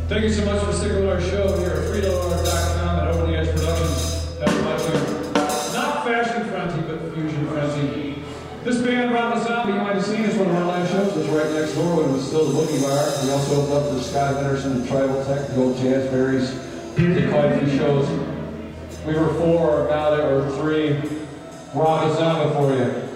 Thank you so much for sticking with our show here at freedomart.com and Over the Edge Productions. That's watching not Fashion Frenzy, but Fusion Frenzy. This band, Rob the Zombie, behind the scenes, one of our live shows. It's right next door when it was still the Boogie Bar. We also opened up for Scott Henderson, Tribal Tech, the old Jazzberries. Did quite a few shows. We were 4, now there are 3. Rob the Zombie for you.